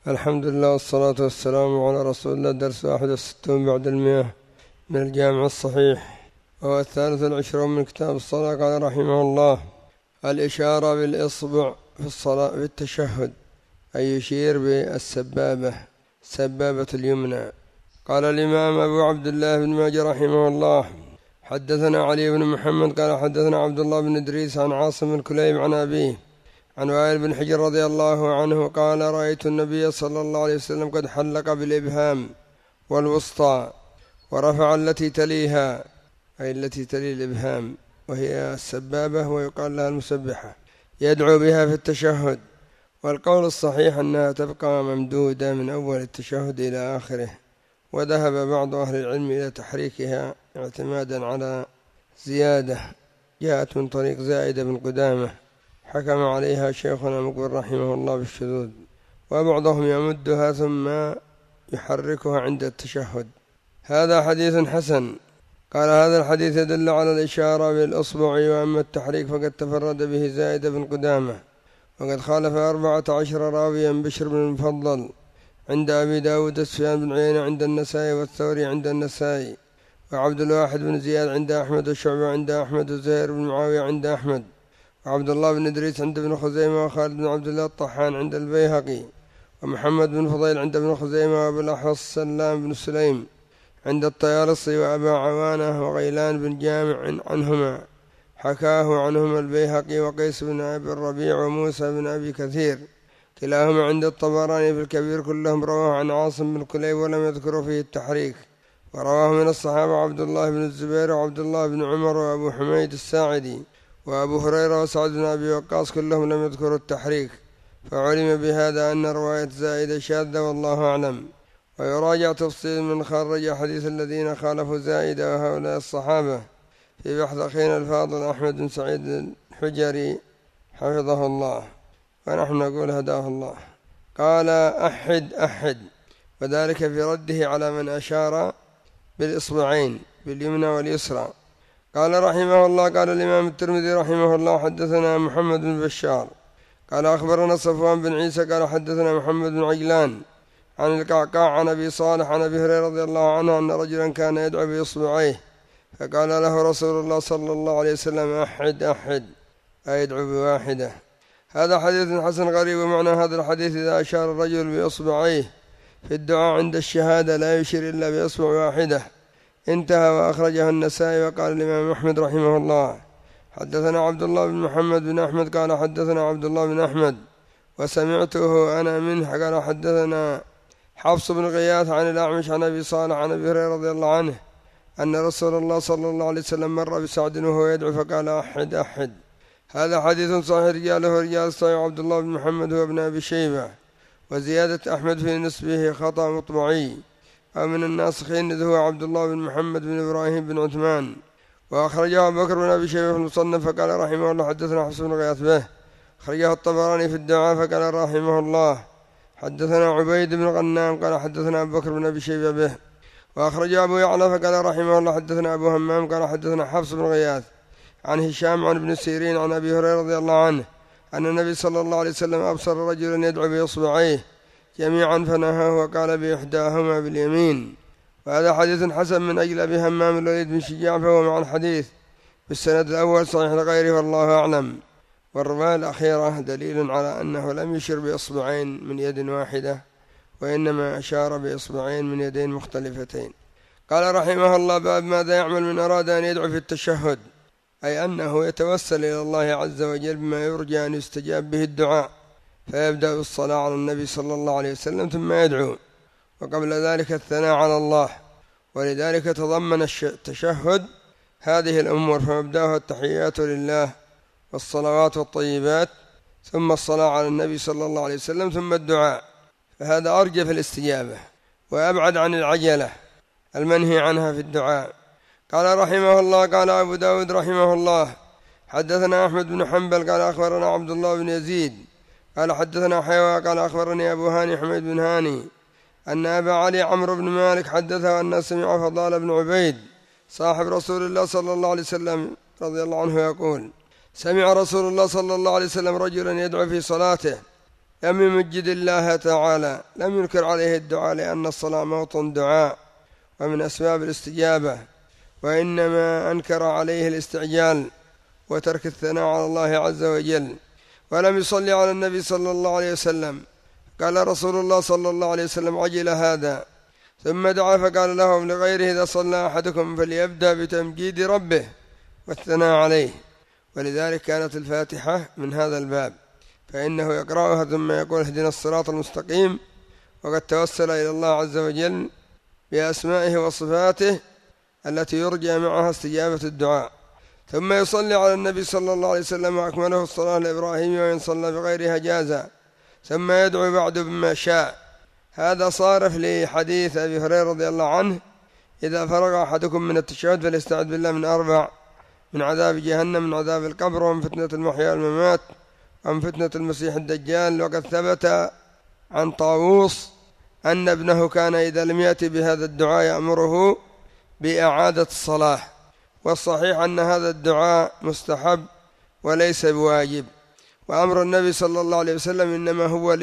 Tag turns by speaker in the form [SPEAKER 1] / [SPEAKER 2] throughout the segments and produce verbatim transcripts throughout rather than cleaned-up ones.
[SPEAKER 1] الحمد لله والصلاة والسلام على رسول الله. درس واحد وستون بعد المئة من الجامع الصحيح، وهو الثالث والعشرون من كتاب الصلاة. قال رحمه الله: الإشارة بالإصبع في الصلاة في التشهد، أي يشير بالسبابة سبابة اليمنى. قال الإمام أبو عبد الله بن ماجه رحمه الله: حدثنا علي بن محمد قال حدثنا عبد الله بن إدريس عن عاصم بن كليب عن أبيه عن وائل بن حجر رضي الله عنه قال: رأيت النبي صلى الله عليه وسلم قد حلق بالإبهام والوسطى ورفع التي تليها، أي التي تلي الإبهام وهي السبابة ويقال لها المسبحة، يدعو بها في التشهد. والقول الصحيح أنها تبقى ممدودة من أول التشهد إلى آخره، وذهب بعض أهل العلم إلى تحريكها اعتمادا على زيادة جاءت من طريق زائدة بن قدامة حكم عليها شيخنا مقبل رحمه الله بالشذوذ، وبعضهم يمدها ثم يحركها عند التشهد. هذا حديث حسن. قال: هذا الحديث يدل على الإشارة بالإصبع، وأما التحريك فقد تفرد به زائدة بن قدامة، وقد خالف أربعة عشر راويا: بشر بن المفضل عند أبي داود، سفيان بن عيينة عند النسائي، والثوري عند النسائي، وعبد الواحد بن زياد عند أحمد، والشعبة عند أحمد، وزهير بن معاوية عند أحمد، وعبد الله بن إدريس عند ابن خزيمة، وخالد بن عبد الله الطحان عند البيهقي، ومحمد بن فضيل عند ابن خزيمة، وأبو الأحوص سلام بن سليم عند الطيالسي، وأبا عوانة وغيلان بن جامع عنهما حكاه عنهما البيهقي، وقيس بن أبي الربيع وموسى بن أبي كثير كلاهما عند الطبراني في الكبير، كلهم رواه عن عاصم بن كليب ولم يذكروا فيه التحريك. ورواه من الصحابة عبد الله بن الزبير وعبد الله بن عمر وأبو حميد الساعدي وأبو هريرة وسعد بن أبي وقاص، كلهم لم يذكروا التحريك، فعلم بهذا أن رواية زائدة شاذة والله أعلم. ويراجع تفصيل من خرج حديث الذين خالفوا زائدة وهؤلاء الصحابة في بحث أخينا الفاضل أحمد بن سعيد الحجري حفظه الله، ونحن نقول هداه الله. قال: أحد أحد، وذلك في رده على من أشار بالإصبعين باليمنى واليسرى. قال رحمه الله: قال الإمام الترمذي رحمه الله: حدثنا محمد بن بشار قال أخبرنا صفوان بن عيسى قال حدثنا محمد بن عجلان عن القعقاع عن أبي صالح عن أبي هريرة رضي الله عنه أن رجلا كان يدعو بإصبعيه، فقال له رسول الله صلى الله عليه وسلم: أحد أحد، أي يدعو بواحدة. هذا حديث حسن غريب. ومعنى هذا الحديث: إذا أشار الرجل بإصبعيه في الدعاء عند الشهادة لا يشير إلا بإصبع واحدة. انتهى. وأخرجه النسائي. وقال الإمام أحمد رحمه الله: حدثنا عبد الله بن محمد بن أحمد قال حدثنا عبد الله بن أحمد وسمعته أنا منه قال حدثنا حفص بن غياث عن الأعمش عن أبي صالح عن أبي هريرة رضي الله عنه أن رسول الله صلى الله عليه وسلم مر بسعد وهو يدعو فقال: أحد أحد. هذا حديث صحيح، رجاله رجال صحيح. عبد الله بن محمد هو ابن أبي شيبة، وزيادة أحمد في نسبه خطأ مطبعي، ومن الناسخين إذ هو عبد الله بن محمد بن إبراهيم بن عثمان. وأخرجه أبو بكر بن أبي شيبة في المصنف فقال رحمه الله: حدثنا حفص بن غياث به. أخرجه الطبراني في الدعاء فقال رحمه الله: حدثنا عبيد بن غنام قال حدثنا أبو بكر بن أبي شيبة به. وأخرجه أبو يعلى فقال رحمه الله: حدثنا أبو همام قال حدثنا حفص بن غياث عن هشام عن ابن سيرين عن أبي هريرة رضي الله عنه أن النبي صلى الله عليه وسلم أبصر رجلا يدعو بإصبعيه جميعا فنهاه وقال بإحداهما باليمين. وهذا حديث حسن من أجل أبي همام الوليد بن شجاع، فهو مع الحديث بالسند الأول صحيح لغيره والله أعلم. والرواية الأخيرة دليل على أنه لم يشر بإصبعين من يد واحدة، وإنما أشار بإصبعين من يدين مختلفتين. قال رحمه الله: باب ماذا يعمل من أراد أن يدعو في التشهد، أي أنه يتوسل إلى الله عز وجل بما يرجى أن يستجاب به الدعاء، فيبدأ بالصلاة على النبي صلى الله عليه وسلم ثم يدعو، وقبل ذلك الثناء على الله. ولذلك تضمن التشهد هذه الأمور، فمبدأها التحيات لله والصلوات والطيبات، ثم الصلاة على النبي صلى الله عليه وسلم، ثم الدعاء، فهذا أرجى في الاستجابة وأبعد عن العجلة المنهي عنها في الدعاء. قال رحمه الله: قال أبو داود رحمه الله: حدثنا أحمد بن حنبل قال أخبرنا عبد الله بن يزيد قال حدثنا حيوى قال أخبرني أبو هاني حميد بن هاني أن أبا علي عمرو بن مالك حدثه أن سمع فضال بن عبيد صاحب رسول الله صلى الله عليه وسلم رضي الله عنه يقول: سمع رسول الله صلى الله عليه وسلم رجلا يدعو في صلاته لم يمجد الله تعالى، لم ينكر عليه الدعاء، لأن الصلاة موطن دعاء ومن أسباب الاستجابة، وإنما أنكر عليه الاستعجال وترك الثناء على الله عز وجل. ولم يصلي على النبي صلى الله عليه وسلم. قال رسول الله صلى الله عليه وسلم: عجل هذا. ثم دعا فقال لهم لغيره: إذا صلى أحدكم فليبدأ بتمجيد ربه والثناء عليه. ولذلك كانت الفاتحة من هذا الباب، فإنه يقرأها ثم يقول: اهدنا الصراط المستقيم، وقد توسل إلى الله عز وجل بأسمائه وصفاته التي يرجى معها استجابة الدعاء. ثم يصلي على النبي صلى الله عليه وسلم، وأكمله الصلاة لإبراهيم، وإن صلى بغيرها جازا، ثم يدعو بعد بما شاء. هذا صارف لحديث أبي هريرة رضي الله عنه: إذا فرغ أحدكم من التشهد فليستعذ بالله من أربع: من عذاب جهنم، من عذاب القبر، ومن فتنة المحيا والممات، ومن فتنة المسيح الدجال. وقد ثبت عن طاووس أن ابنه كان إذا لم يأتي بهذا الدعاء يأمره بإعادة الصلاة. والصحيح أن هذا الدعاء مستحب وليس بواجب، وأمر النبي صلى الله عليه وسلم إنما هو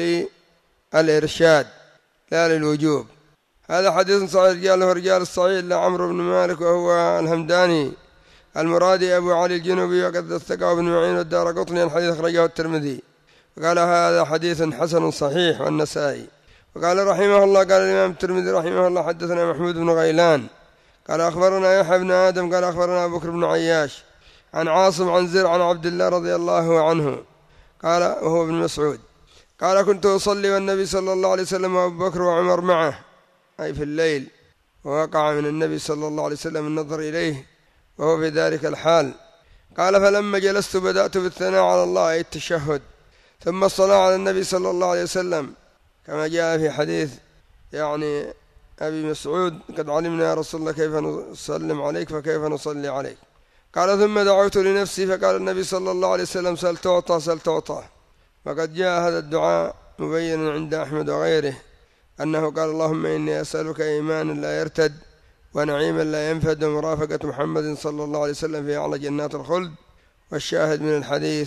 [SPEAKER 1] للإرشاد لا للوجوب. هذا حديث صحيح رجاله رجال الصحيح إلا عمرو بن مالك وهو الهمداني المرادي أبو علي الجنوبي، وقد اتقى ابن معين والدارقطني. الحديث أخرجه الترمذي وقال هذا حديث حسن صحيح، والنسائي. وقال رحمه الله، قال الإمام الترمذي رحمه الله: حدثنا محمود بن غيلان قال أخبرنا يحيى بن آدم قال أخبرنا أبو بكر بن عياش عن عاصم عن زر عن عبد الله رضي الله عنه قال وهو ابن مسعود قال: كنت أصلي والنبي صلى الله عليه وسلم وأبو بكر وعمر معه، أي في الليل، ووقع من النبي صلى الله عليه وسلم النظر إليه وهو في ذلك الحال. قال: فلما جلست بدأت بالثناء على الله، أي التشهد، ثم الصلاة على النبي صلى الله عليه وسلم، كما جاء في حديث يعني أبي مسعود: قد علمنا يا رسول الله كيف نسلم عليك فكيف نصلي عليك. قال: ثم دعوت لنفسي، فقال النبي صلى الله عليه وسلم: سل تعطى سل تعطى. وقد جاء هذا الدعاء مبينا عند أحمد وغيره أنه قال: اللهم إني أسألك إيمانا لا يرتد، ونعيما لا ينفد، ومرافقة محمد صلى الله عليه وسلم في أعلى جنات الخلد. والشاهد من الحديث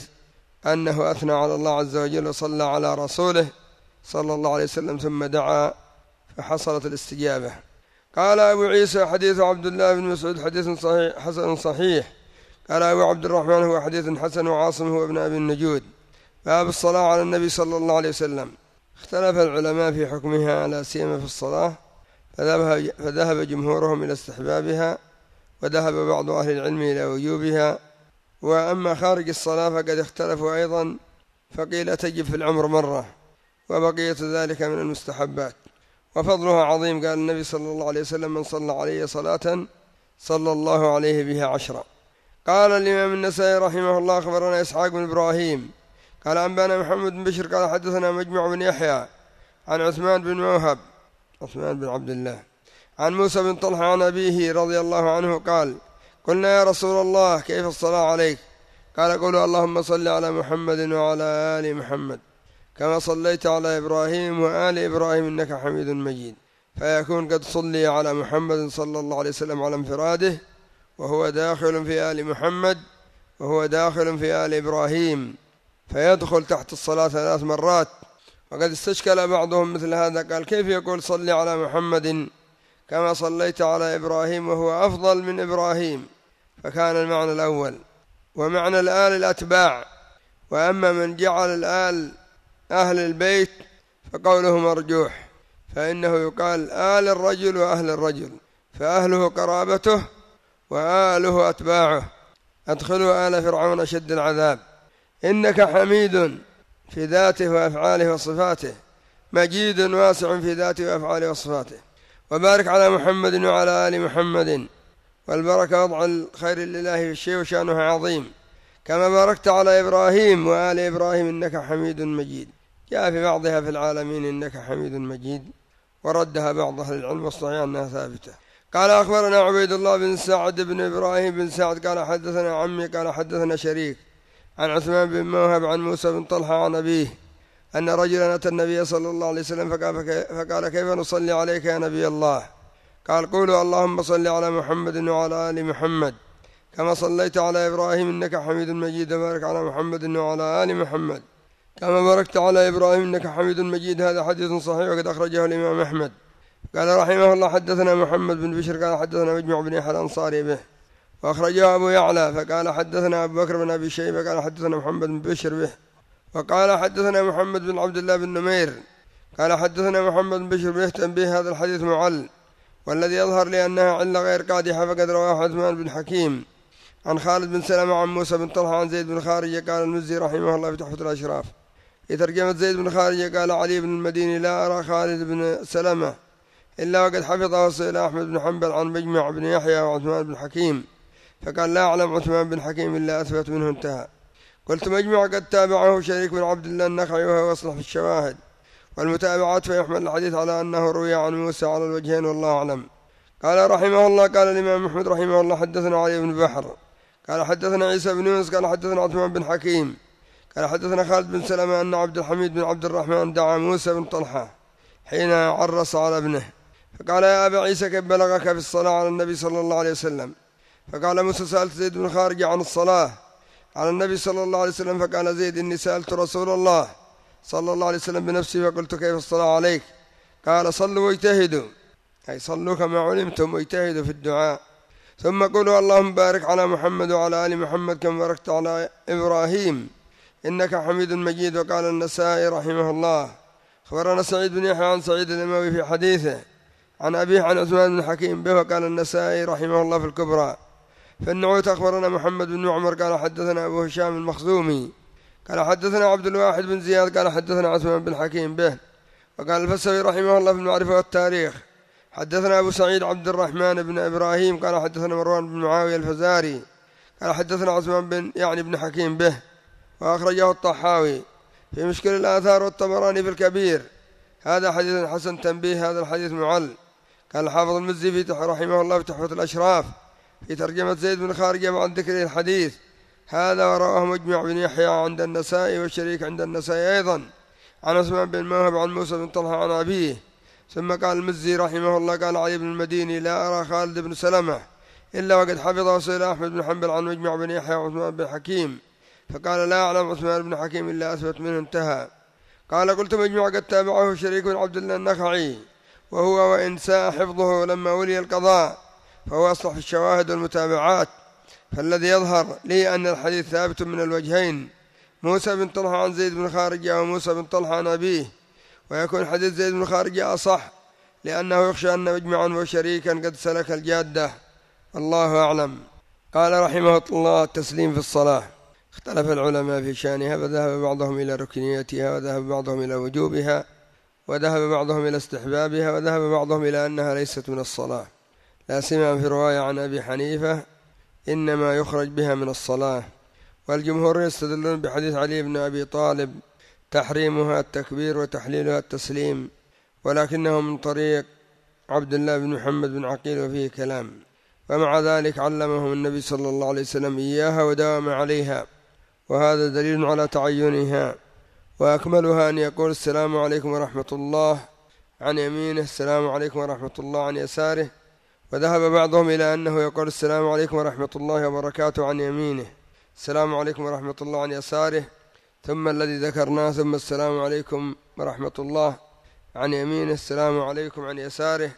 [SPEAKER 1] أنه أثنى على الله عز وجل وصلى على رسوله صلى الله عليه وسلم، ثم دعا فحصلت الاستجابة. قال أبو عيسى: حديث عبد الله بن مسعود حديث صحيح حسن صحيح. قال أبو عبد الرحمن: هو حديث حسن، وعاصم هو ابن أبي النجود. باب الصلاة على النبي صلى الله عليه وسلم. اختلف العلماء في حكمها لا سيما في الصلاة، فذهب, فذهب جمهورهم إلى استحبابها، وذهب بعض أهل العلم إلى وجوبها. وأما خارج الصلاة فقد اختلفوا أيضا، فقيل تجب في العمر مرة، وبقية ذلك من المستحبات، وفضلها عظيم. قال النبي صلى الله عليه وسلم: من صلى عليه صلاة صلى الله عليه بها عشرة. قال الإمام النسائي رحمه الله: أخبرنا إسحاق بن إبراهيم قال أنبانا محمد بن بشر قال حدثنا مجمع بن يحيى عن عثمان بن موهب عثمان بن عبد الله عن موسى بن طلحة عن أبيه رضي الله عنه قال: قلنا يا رسول الله كيف الصلاة عليك؟ قال: قولوا اللهم صل على محمد وعلى آل محمد كما صليت على إبراهيم وآل إبراهيم إنك حميد مجيد. فيكون قد صلي على محمد صلى الله عليه وسلم على انفراده، وهو داخل في آل محمد، وهو داخل في آل إبراهيم، فيدخل تحت الصلاة ثلاث مرات. وقد استشكل بعضهم مثل هذا، قال: كيف يقول صلي على محمد كما صليت على إبراهيم وهو أفضل من إبراهيم؟ فكان المعنى الأول. ومعنى الآل الأتباع. وأما من جعل الآل أهل البيت فقوله مرجوح، فإنه يقال آل الرجل وأهل الرجل، فأهله قرابته وآله أتباعه. أدخلوا آل فرعون أشد العذاب. إنك حميد في ذاته وأفعاله وصفاته، مجيد واسع في ذاته وأفعاله وصفاته. وبارك على محمد وعلى آل محمد. والبركة وضع الخير لله في الشيء وشأنه عظيم، كما باركت على إبراهيم وآل إبراهيم إنك حميد مجيد. جاء في بعضها في العالمين إنك حميد مجيد، وردها بعض أهل العلم، والصحيح أنها ثابتة. قال: أخبرنا عبيد الله بن سعد بن إبراهيم بن سعد قال حدثنا عمي قال حدثنا شريك عن عثمان بن موهب عن موسى بن طلحة عن أبيه أن رجلا أتى النبي صلى الله عليه وسلم فقال: كيف نصلي عليك يا نبي الله؟ قال: قولوا اللهم صل على محمد وعلى آل محمد كما صليت على إبراهيم إنك حميد مجيد، وبارك على محمد وعلى آل محمد كما باركت على إبراهيم إنك حميد مجيد. هذا حديث صحيح وقد أخرجه الإمام أحمد. قال رحمه الله حدثنا محمد بن بشر قال حدثنا مجمع بن يحيى الأنصاري به، وأخرجه أبو يعلى فقال حدثنا أبو بكر بن أبي شيبة قال حدثنا محمد بن بشر به، وقال حدثنا محمد بن عبد الله بن نمير قال حدثنا محمد بن بشر به تنبيه هذا الحديث معل، والذي يظهر لأنها علة غير قادحة، فقد رواه عثمان بن حكيم عن خالد بن سلمة عن موسى بن طلحة عن زيد بن خارجة. قال المزي رحمه الله في تحفة الأشراف في ترجمة زيد بن خارجة قال علي بن المديني لا أرى خالد بن سلمة إلا وقد حفظه وصل أحمد بن حنبل عن مجمع بن يحيى وعثمان بن حكيم، فقال لا أعلم عثمان بن حكيم إلا أثبت منه انتهى. قلت مجمع قد تابعه شريك بن عبد الله النخعي وهو يصلح في الشواهد والمتابعات، فيحمل الحديث على أنه روي عن موسى على الوجهين والله أعلم. قال رحمه الله قال الإمام أحمد رحمه الله حدثنا علي بن بحر قال حدثنا عيسى بن يونس قال حدثنا عثمان بن حكيم قال حدثنا خالد بن سلمة أن عبد الحميد بن عبد الرحمن دعا موسى بن طلحة حين عرس على ابنه، فقال يا أبا عيسى كيف بلغك في الصلاة على النبي صلى الله عليه وسلم؟ فقال موسى سألت زيد بن خارجة عن الصلاة على النبي صلى الله عليه وسلم، فقال زيد إني سألت رسول الله صلى الله عليه وسلم بنفسي فقلت كيف الصلاة عليك؟ قال صلوا واجتهدوا، أي صلوا كما علمتم واجتهدوا في الدعاء، ثم قولوا اللهم بارك على محمد وعلى آل محمد كما باركت على إبراهيم إنك حميد مجيد. وقال النسائي رحمه الله أخبرنا سعيد بن يحيى عن سعيد الأموي في حديثه عن أبيه عن عثمان بن حكيم به. وقال النسائي رحمه الله في الكبرى في النعوت أخبرنا محمد بن عمر قال حدثنا أبو هشام المخزومي قال حدثنا عبد الواحد بن زياد قال حدثنا عثمان بن حكيم به. وقال الفسوي رحمه الله في المعرفة والتاريخ حدثنا أبو سعيد عبد الرحمن بن إبراهيم قال حدثنا مروان بن معاوية الفزاري قال حدثنا عثمان بن يعني بن حكيم به، وأخرجه الطحاوي في مشكل الآثار والطبراني في الكبير. هذا حديث حسن تنبيه هذا الحديث معل. قال الحافظ المزي في رحمه الله في تحفة الأشراف في ترجمة زيد بن خارجة بعد ذكر الحديث هذا ورواه مجمع بن يحيى عند النسائي والشريك عند النسائي أيضا عن عثمان بن موهب عن موسى بن طلحة عن أبيه. ثم قال المزي رحمه الله قال علي بن المديني لا أرى خالد بن سلمة إلا وقد حفظه وصل أحمد بن حنبل عن مجمع بن يحيى وعثمان بن حكيم، فقال لا أعلم عثمان بن حكيم إلا أثبت منه انتهى. قال قلت مجمع قد تابعه شريك بن عبد الله النخعي وهو وإن ساء حفظه لما ولي القضاء فهو أصلح في الشواهد والمتابعات، فالذي يظهر لي أن الحديث ثابت من الوجهين موسى بن طلحة عن زيد بن خارجة وموسى بن طلحة عن أبيه، ويكون حديث زيد بن خارجة أصح لأنه يخشى أن مجمعا وشريكا قد سلك الجادة، الله أعلم. قال رحمه الله التسليم في الصلاة اختلف العلماء في شأنها، فذهب بعضهم إلى ركنيتها وذهب بعضهم إلى وجوبها وذهب بعضهم إلى استحبابها وذهب بعضهم إلى أنها ليست من الصلاة، لا سيما في رواية عن أبي حنيفة إنما يخرج بها من الصلاة. والجمهور يستدلون بحديث علي بن أبي طالب تحريمها التكبير وتحليلها التسليم، ولكنه من طريق عبد الله بن محمد بن عقيل وفيه كلام، ومع ذلك علمهم النبي صلى الله عليه وسلم إياها وداوم عليها، وهذا دليل على تعينها. وأكملها أن يقول السلام عليكم ورحمة الله عن يمينه السلام عليكم ورحمة الله عن يساره، وذهب بعضهم إلى أنه يقول السلام عليكم ورحمة الله وبركاته عن يمينه السلام عليكم ورحمة الله عن يساره ثم الذي ذكرناه ثم السلام عليكم ورحمة الله عن يمينه السلام عليكم عن يساره،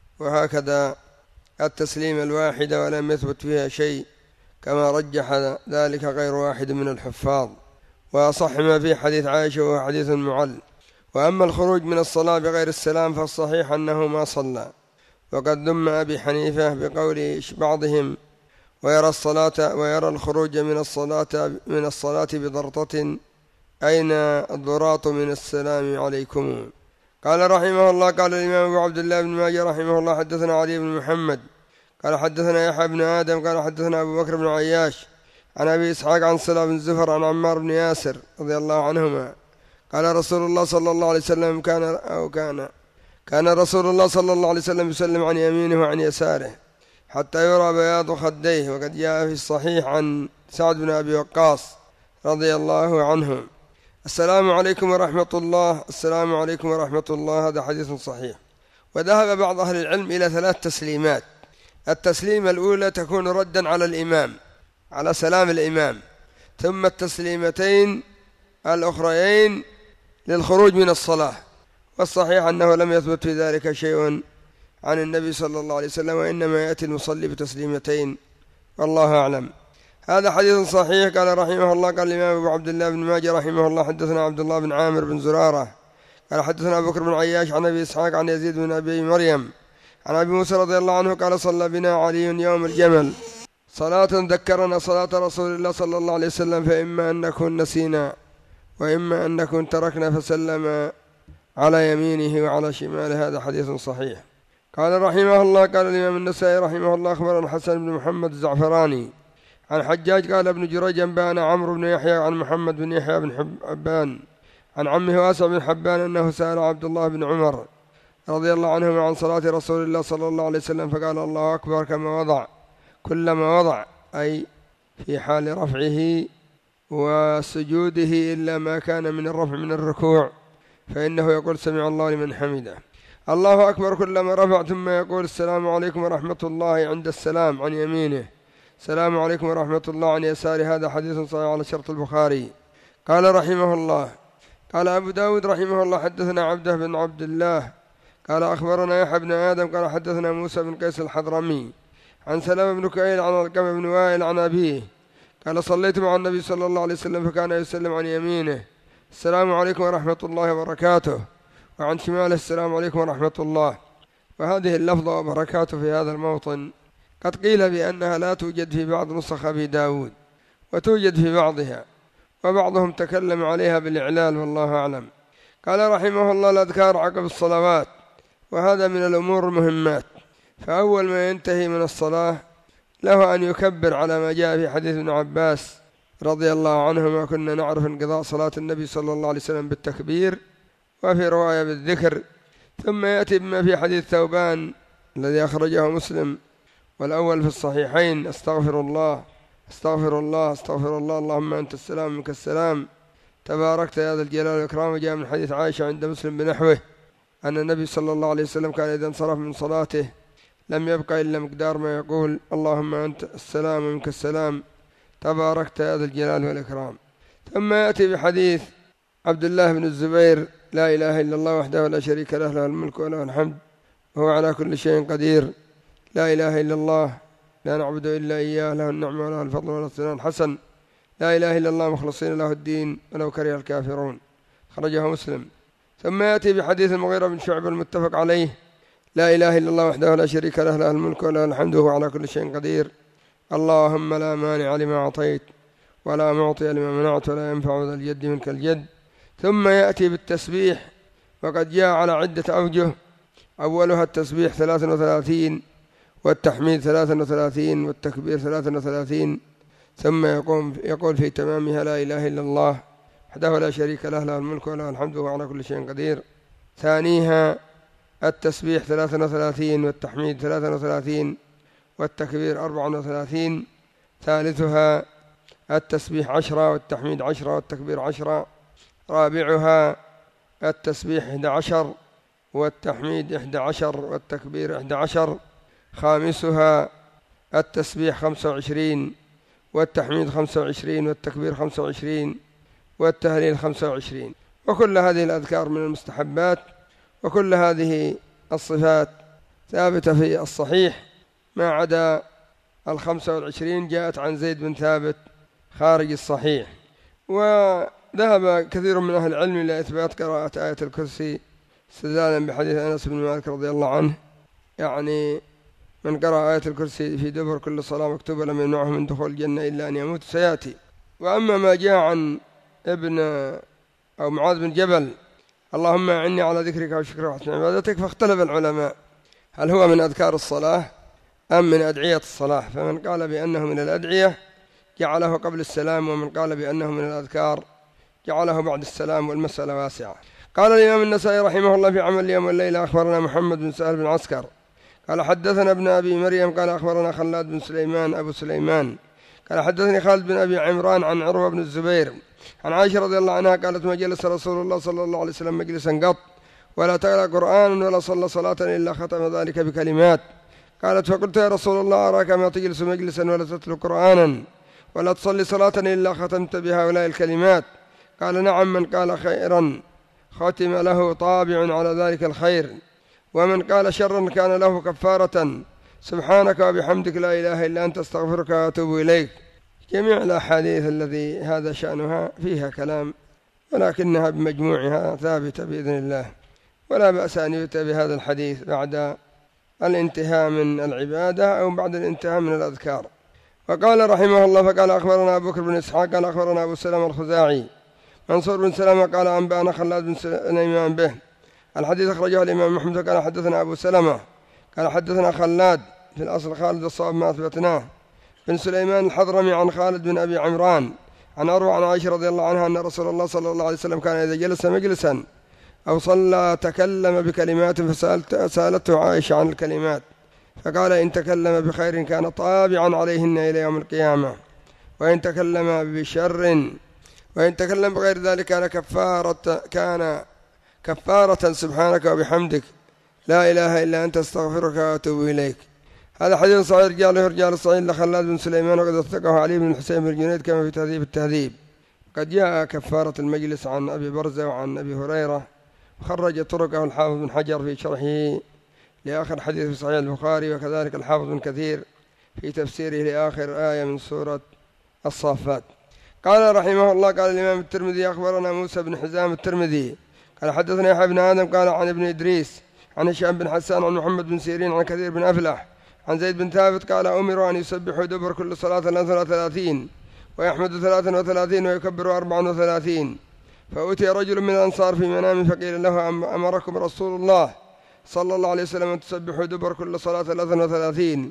[SPEAKER 1] وهكذا التسليم الواحدة ولم يثبت فيها شيء كما رجح ذلك غير واحد من الحفاظ. وأصح ما في حديث عائشة وهو حديث معل. وأما الخروج من الصلاة بغير السلام فالصحيح أنه ما صلى، وقد ذم أبي حنيفة بقول بعضهم ويرى الصلاة ويرى الخروج من الصلاة من الصلاة بضرطة أين الضراط من السلام عليكم. قال رحمه الله قال الإمام أبو عبد الله بن ماجه رحمه الله حدثنا علي بن محمد قال حدثنا يحيى بن آدم قال حدثنا أبو بكر بن عياش عن أبي إسحاق عن صلى بن زفر عن عمار بن ياسر رضي الله عنهما قال رسول الله صلى الله عليه وسلم كان أو كان كان رسول الله صلى الله عليه وسلم يسلم عن يمينه وعن يساره حتى يرى بياض خديه. وقد جاء في الصحيح عن سعد بن أبي وقاص رضي الله عنه السلام عليكم ورحمة الله السلام عليكم ورحمة الله، هذا حديث صحيح. وذهب بعض أهل العلم إلى ثلاث تسليمات. التسليمة الأولى تكون ردا على الإمام على سلام الإمام، ثم التسليمتين الأخريين للخروج من الصلاة، والصحيح أنه لم يثبت في ذلك شيء عن النبي صلى الله عليه وسلم، وإنما يأتي المصلي بتسليمتين، والله أعلم. هذا حديث صحيح. قال رحمه الله، قال الإمام أبو عبد الله بن ماجه رحمه الله حدثنا عبد الله بن عامر بن زرارة قال حدثنا أبو بكر بن عياش عن أبي إسحاق عن يزيد بن أبي مريم عن أبي موسى رضي الله عنه قال صلى بنا علي يوم الجمل صلاة ذكرنا صلاة رسول الله صلى الله عليه وسلم، فإما أن نكون نسينا وإما أن نكون تركنا، فسلم على يمينه وعلى شماله. هذا حديث صحيح. قال رحمه الله، قال الإمام النسائي رحمه الله أخبرنا الحسن بن محمد الزعفراني عن حجاج قال ابن جريج أنبأنا عمرو بن يحيى عن محمد بن يحيى بن حبان عن عمه واسع بن حبان أنه سأل عبد الله بن عمر رضي الله عنهما عن صلاة رسول الله صلى الله عليه وسلم، فقال الله أكبر كما وضع كلما وضع، أي في حال رفعه وسجوده، إلا ما كان من الرفع من الركوع فإنه يقول سمع الله لمن حمده. الله أكبر كلما رفع، ثم يقول السلام عليكم ورحمة الله عند السلام عن يمينه، السلام عليكم ورحمة الله عن يساره. هذا حديث صحيح على شرط البخاري. قال رحمه الله، قال أبو داود رحمه الله حدثنا عبده بن عبد الله قال أخبرنا يحيى بن آدم قال حدثنا موسى بن قيس الحضرمي عن سلام بن كهيل عن علقمة بن وائل عن أبيه قال صليت مع النبي صلى الله عليه وسلم فكان يسلم عن يمينه السلام عليكم ورحمة الله وبركاته، وعن شماله السلام عليكم ورحمة الله. وهذه اللفظة وبركاته في هذا الموطن قد قيل بأنها لا توجد في بعض نسخ أبي داود، وتوجد في بعضها، وبعضهم تكلم عليها بالإعلال، والله أعلم. قال رحمه الله الأذكار عقب الصلوات، وهذا من الأمور المهمات. فأول ما ينتهي من الصلاة له أن يكبر على ما جاء في حديث ابن عباس رضي الله عنهما كنا نعرف انقضاء صلاة النبي صلى الله عليه وسلم بالتكبير، وفي رواية بالذكر. ثم يأتي بما في حديث ثوبان الذي أخرجه مسلم والأول في الصحيحين، استغفر الله استغفر الله استغفر الله اللهم أنت السلام منك السلام تباركت يا ذا الجلال والإكرام. وجاء من حديث عائشة عند مسلم بنحوه أن النبي صلى الله عليه وسلم كان إذا انصرف من صلاته لم يبقى إلا مقدار ما يقول اللهم أنت السلام منك السلام تباركت يا ذا الجلال والإكرام. ثم يأتي بحديث عبد الله بن الزبير لا إله إلا الله وحده لا شريك له له الملك وله الحمد وهو على كل شيء قدير، لا إله إلا الله لا نعبد إلا إياه له النعمة وله الفضل وله الثناء الحسن، لا إله إلا الله مخلصين له الدين ولو كره الكافرون. خرجه مسلم. ثم يأتي بحديث المغيرة بن شعبة المتفق عليه لا إله إلا الله وحده لا شريك له له الملك وله الحمد وهو على كل شيء قدير، اللهم لا مانع لما أعطيت ولا معطي لما منعت ولا ينفع ذا الجد منك الجد. ثم يأتي بالتسبيح، وقد جاء على عدة أوجه، أولها التسبيح ثلاثا وثلاثين والتحميد ثلاثا وثلاثين والتكبير ثلاثا وثلاثين. ثم يقوم يقول في تمامها لا إله إلا الله وحده لا شريك له له الملك وله الحمد وهو على كل شيء قدير. ثانيها التسبيح ثلاثا وثلاثين والتحميد ثلاثا وثلاثين والتكبير أربعا وثلاثين. ثالثها التسبيح عشرة والتحميد عشرة والتكبير عشرة. رابعها التسبيح إحدى عشر والتحميد إحدى عشر والتكبير إحدى عشر. خامسها التسبيح خمسة وعشرين والتحميد خمسة وعشرين والتكبير خمسة وعشرين والتهليل خمسة وعشرين. وكل هذه الأذكار من المستحبات، وكل هذه الصفات ثابتة في الصحيح، ما عدا الخمسة والعشرين جاءت عن زيد بن ثابت خارج الصحيح. وذهب كثير من أهل العلم إلى إثبات قراءة آية الكرسي استدلالا بحديث أنس بن مالك رضي الله عنه، يعني من قرأ آية الكرسي في دبر كل صلاة مكتوبة لم يمنعه من دخول الجنة إلا أن يموت، سيأتي. وأما ما جاء عن ابن أو معاذ بن جبل اللهم أعني على ذكرك وشكرك وحسن عبادتك، فاختلف العلماء هل هو من أذكار الصلاة أم من أدعية الصلاة، فمن قال بأنه من الأدعية جعله قبل السلام، ومن قال بأنه من الأذكار جعله بعد السلام، والمسألة واسعة. قال الإمام النسائي رحمه الله في عمل اليوم والليلة أخبرنا محمد بن سهل بن عسكر قال حدثنا ابن أبي مريم قال أخبرنا خلاد بن سليمان أبو سليمان قال حدثني خالد بن أبي عمران عن عروة بن الزبير عن عائشة رضي الله عنها قالت ما جلس رسول الله صلى الله عليه وسلم مجلسا قط ولا تقرأ قرآنا ولا صلى صلاة إلا ختم ذلك بكلمات. قالت فقلت يا رسول الله أراك ما تجلس مجلسا ولا تتلو قرآنا ولا تصلي صلاة إلا ختمت بهؤلاء الكلمات. قال نعم، من قال خيرا ختم له طابع على ذلك الخير، ومن قال شرا كان له كفارة سبحانك وبحمدك لا إله إلا أنت استغفرك وأتوب إليك. جميع الأحاديث الذي هذا شأنها فيها كلام، ولكنها بمجموعها ثابتة بإذن الله، ولا بأس أن يؤتى بهذا الحديث بعد الانتهاء من العبادة أو بعد الانتهاء من الأذكار. وقال رحمه الله: فقال أخبرنا أبو بكر بن إسحاق قال أخبرنا أبو سلمة الخزاعي منصور بن سلمة قال أنبأنا خلاد بن سليمان به. الحديث أخرجه الإمام محمد قال حدثنا أبو سلمة قال حدثنا خلاد، في الأصل خالد الصواب ما أثبتناه، بن سليمان الحضرمي عن خالد بن أبي عمران عن أروى عن عائشة رضي الله عنها أن رسول الله صلى الله عليه وسلم كان إذا جلس مجلسا أو صلى تكلم بكلمات فسألته عائشة عن الكلمات فقال: إن تكلم بخير كان طابعا عليهن إلى يوم القيامة، وإن تكلم بشر وإن تكلم بغير ذلك كان كفارة كان كفارة سبحانك وبحمدك لا إله إلا أنت استغفرك وأتوب إليك. هذا حديث صحيح رجاله رجال الصحيح لخلاد بن سليمان، وقد وثقه علي بن الحسين بن جنيد كما في تهذيب التهذيب. قد جاء كفارة المجلس عن أبي برزة وعن أبي هريرة، خرج طرقه الحافظ بن حجر في شرحه لآخر حديث في صحيح البخاري، وكذلك الحافظ بن كثير في تفسيره لآخر آية من سورة الصافات. قال رحمه الله: قال الإمام الترمذي أخبرنا موسى بن حزام الترمذي قال حدثنا يحيى بن آدم قال عن ابن إدريس عن هشام بن حسان عن محمد بن سيرين عن كثير بن أفلح عن زيد بن ثابت قال: أمروا أن يسبحوا دبر كل صلاة ثلاثة وثلاثين ويحمد ثلاثة وثلاثين ويكبر أربعا وثلاثين. فأتي رجل من الأنصار في منام فقيل له: أمركم رسول الله صلى الله عليه وسلم أن تسبحوا دبر كل صلاة ثلاثة وثلاثين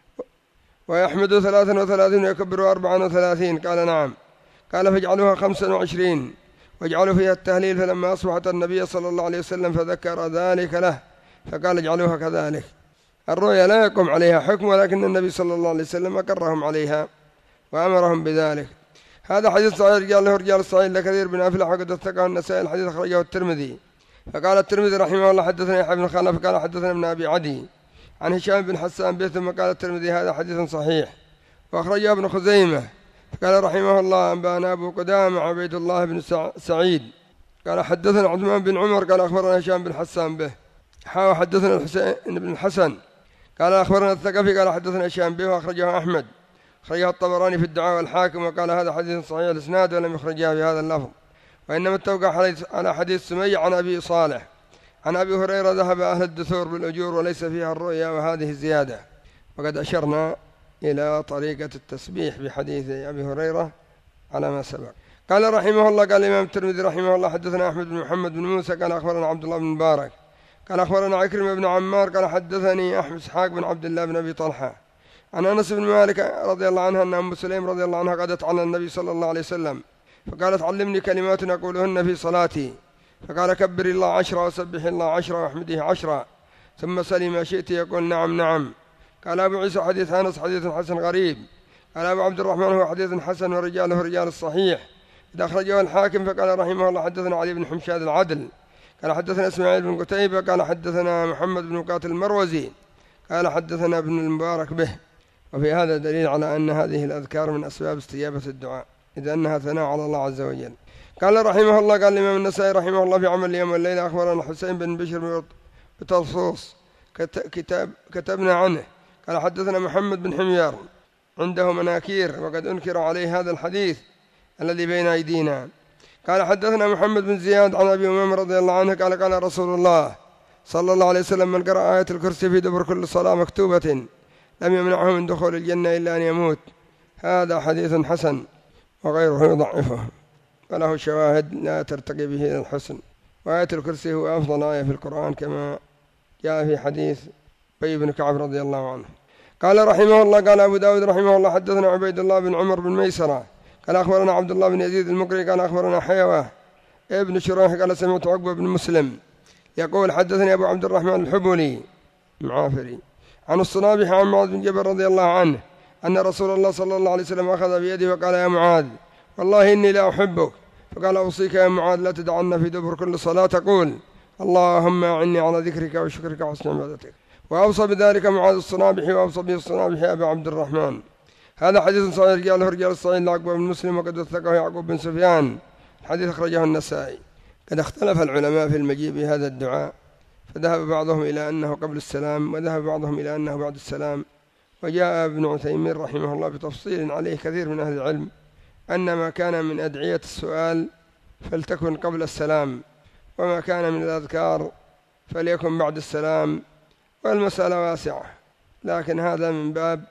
[SPEAKER 1] ويحمد ثلاثا وثلاثين ويكبر أربعا وثلاثين؟ قال: نعم. قال: فاجعلوها خمسا وعشرين واجعلوا فيها التهليل. فلما أصبحت النبي صلى الله عليه وسلم فذكر ذلك له فقال: اجعلوها كذلك. الرؤيا لا يقوم عليها حكم، ولكن النبي صلى الله عليه وسلم أقرهم عليها وأمرهم بذلك. هذا حديث صحيح رجال له رجال الصحيح لكثير بن أفلح، وقد وثقه النسائي. الحديث أخرجه الترمذي. فقال الترمذي رحمه الله: حدثنا يحيى بن خلف قال حدثنا ابن أبي عدي عن هشام بن حسان به. ثم قال الترمذي: هذا حديث صحيح. وأخرجه ابن خزيمة. قال رحمه الله: أنبأنا أبو قدامة عبيد الله بن سعيد قال حدثنا عثمان بن عمر قال أخبرنا هشام بن حسان به. حاوى حدثنا الحسين بن الحسن قال أخبرنا الثقفي قال حدثنا هشام به. وأخرجه أحمد، أخرجه الطبراني في الدعاء والحاكم، وقال هذا حديث صحيح الإسناد ولم يخرجها بهذا اللفظ، وإنما اتفق على حديث سمي عن أبي صالح عن أبي هريرة: ذهب أهل الدثور بالأجور وليس فيها الرؤيا، وهذه الزيادة. وقد أشرنا إلى طريقة التسبيح بحديث أبي هريرة على ما سبق. قال رحمه الله: قال الإمام الترمذي رحمه الله: حدثنا أحمد بن محمد بن موسى قال أخبرنا عبد الله بن مبارك قال أخبرنا عكرمة بن عمار قال حدثني أحمد إسحاق بن عبد الله بن أبي طلحة عن أنس بن مالك رضي الله عنها أن أم سليم رضي الله عنها قدت على النبي صلى الله عليه وسلم فقالت: علمني كلمات أقولهن في صلاتي. فقال: كبر الله عشرا وسبح الله عشرا واحمده عشرا ثم سلي ما شئت. يقول: نعم نعم. قال أبو عيسى: حديث أنس حديث حسن غريب. قال أبو عبد الرحمن: هو حديث حسن ورجاله رجال الصحيح. إذا أخرجه الحاكم. فقال رحمه الله: حدثنا علي بن حمشاد العدل قال حدثنا إسماعيل بن قتيبة قال حدثنا محمد بن مقاتل المروزي قال حدثنا ابن المبارك به. وفي هذا دليل على أن هذه الأذكار من أسباب استجابة الدعاء، إذ أنها ثناء على الله عز وجل. قال رحمه الله: قال الإمام النسائي رحمه الله في عمل اليوم والليلة: أخبرنا حسين بن بشر بترصوص كتاب كتبنا عنه قال حدثنا محمد بن حمير عنده مناكير، وقد أنكر عليه هذا الحديث الذي بين أيدينا. قال حدثنا محمد بن زياد عن أبي أمامة رضي الله عنه قال: قال رسول الله صلى الله عليه وسلم: من قرأ آية الكرسي في دبر كل صلاة مكتوبة لم يمنعه من دخول الجنة إلا أن يموت. هذا حديث حسن، وغيره يضعفه وله شواهد لا ترتقي به إلى الحسن. وآية الكرسي هو أفضل آية في القرآن كما جاء في حديث أبي بن كعب رضي الله عنه. قال رحمه الله: قال أبو داود رحمه الله: حدثنا عبيد الله بن عمر بن ميسرة قال أخبرنا عبد الله بن يزيد المقري قال أخبرنا حيوة ابن شريح قال سمعت عقبة بن مسلم يقول: حدثني أبو عبد الرحمن الحبولي معافري عن الصنابح عن معاذ بن جبل رضي الله عنه أن رسول الله صلى الله عليه وسلم أخذ بيده وقال: يا معاذ والله إني لا أحبك. فقال: أوصيك يا معاذ لا تدعنا في دبر كل صلاة تقول: اللهم أعني على ذكرك وشكرك وحسن عبادتك. وأوصى بذلك معاذ الصنابح، وأوصى به الصنابح أبا عبد الرحمن. هذا حديث صحيح رجاله رجال الصحيح لعقبة بن مسلم، وقد وثقه يعقوب بن سفيان الحديث أخرجه النسائي. قد اختلف العلماء في المجيء بهذا الدعاء، فذهب بعضهم إلى أنه قبل السلام، وذهب بعضهم إلى أنه بعد السلام. وجاء ابن عثيمين رحمه الله بتفصيل عليه كثير من أهل العلم أن ما كان من أدعية السؤال فلتكن قبل السلام، وما كان من الأذكار فليكن بعد السلام، والمسألة واسعة، لكن هذا من باب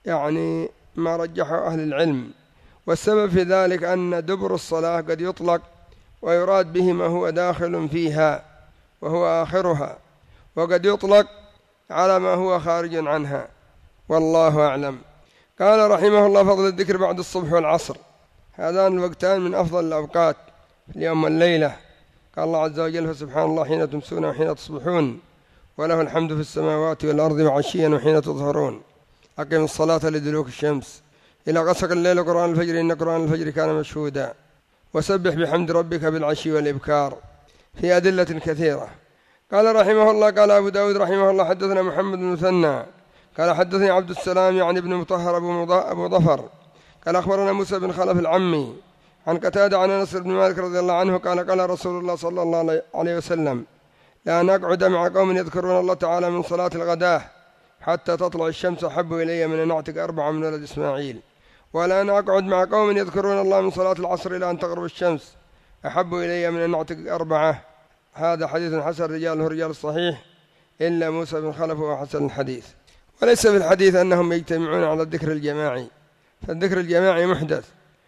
[SPEAKER 1] يعني ما رجحه أهل العلم. والسبب في ذلك أن دبر الصلاة قد يطلق ويراد به ما هو داخل فيها وهو آخرها، وقد يطلق على ما هو خارج عنها، والله أعلم. قال رحمه الله: فضل الذكر بعد الصبح والعصر، هذان الوقتان من أفضل الأوقات في اليوم والليلة. قال الله عز وجل: فسبحان الله حين تمسون وحين تصبحون وله الحمد في السماوات والأرض وعشيا وحين تظهرون. أقم الصلاة لدلوك الشمس إلى غسق الليل قرآن الفجر إن قرآن الفجر كان مشهودا وسبح بحمد ربك بالعشي والإبكار، في أدلة كثيرة. قال رحمه الله: قال أبو داود رحمه الله: حدثنا محمد بن مثنى قال حدثني عبد السلام يعني ابن مطهر أبو ظفر قال أخبرنا موسى بن خلف العمي عن قتادة عن أنس بن مالك رضي الله عنه قال: قال رسول الله صلى الله عليه وسلم: لا نقعد مع قوم يذكرون الله تعالى من صلاة الغداة حتى تطلع الشمس أحب إلي من أن أعتق أربعة من ولد إسماعيل، ولا نقعد مع قوم يذكرون الله من صلاة العصر إلى أن تغرب الشمس أحب إلي من أن أعتق أربعة. هذا حديث حسن رجاله رجال الصحيح إلا موسى بن خلف وحسن الحديث. وليس في الحديث أنهم يجتمعون على الذكر الجماعي، فالذكر الجماعي محدث،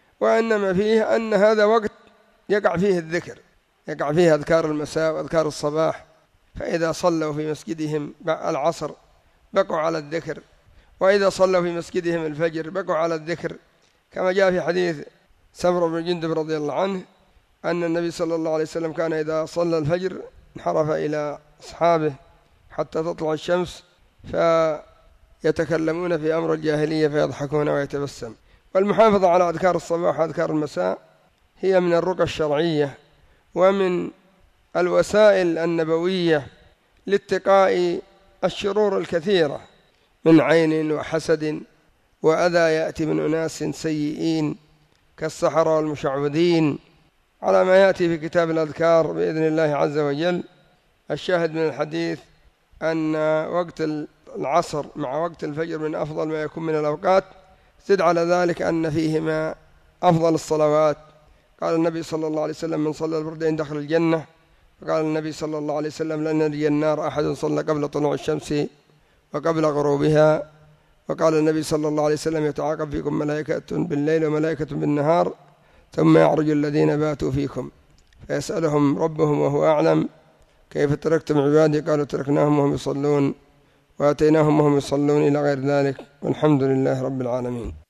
[SPEAKER 1] وإنما فيه أن هذا وقت يقع فيه الذكر، يقع فيه أذكار المساء وأذكار الصباح، فإذا صلوا في مسجدهم العصر بقوا على الذكر، وإذا صلوا في مسجدهم الفجر بقوا على الذكر، كما جاء في حديث سمر بن جندب رضي الله عنه أن النبي صلى الله عليه وسلم كان إذا صلى الفجر انحرف إلى أصحابه حتى تطلع الشمس فيتكلمون في أمر الجاهلية فيضحكون ويتبسم. والمحافظة على أذكار الصباح وأذكار المساء هي من الرقى الشرعية ومن الوسائل النبوية لاتقاء الشرور الكثيرة من عين وحسد وأذى يأتي من أناس سيئين كالسحرة والمشعوذين، على ما يأتي في كتاب الأذكار بإذن الله عز وجل. الشاهد من الحديث أن وقت العصر مع وقت الفجر من أفضل ما يكون من الأوقات، زد على ذلك أن فيهما أفضل الصلوات. قال النبي صلى الله عليه وسلم: من صلى البردين دخل الجنة. وقال النبي صلى الله عليه وسلم: لن يلج النار أحد صلى قبل طلوع الشمس وقبل غروبها. وقال النبي صلى الله عليه وسلم: يتعاقب فيكم ملائكة بالليل وملائكة بالنهار ثم يعرج الذين باتوا فيكم فيسألهم ربهم وهو أعلم: كيف تركتم عبادي؟ قالوا: تركناهم وهم يصلون وأتيناهم وهم يصلون، إلى غير ذلك. والحمد لله رب العالمين.